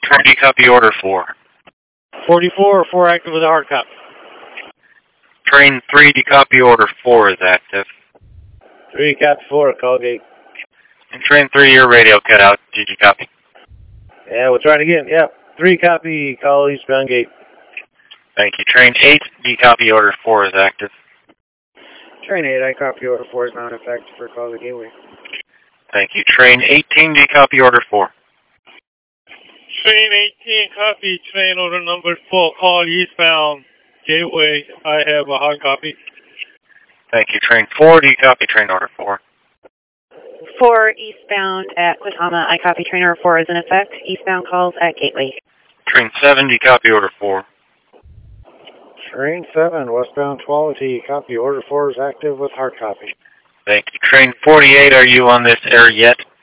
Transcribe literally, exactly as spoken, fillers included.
twenty, copy order four. forty-four, four active with a hard copy. Train three, copy order four is active. three, copy four, call gate. And train three, your radio cut out. Did you copy? Yeah, we'll try it again. Yep. three, copy, call eastbound gate. Thank you. Train eight, copy order four is active. Train eight, I copy order four is not effective for call the gateway. Thank you. Train eighteen, copy order four. Train eighteen, copy train order number four, call eastbound gateway. I have a hard copy. Thank you. Train four, copy train order four. four eastbound at Quitama, I copy train order four is in effect. Eastbound calls at gateway. Train seven, copy order four. Train seven, westbound twelve T, copy order four is active with hard copy. Thank you. Train forty-eight, are you on this air yet?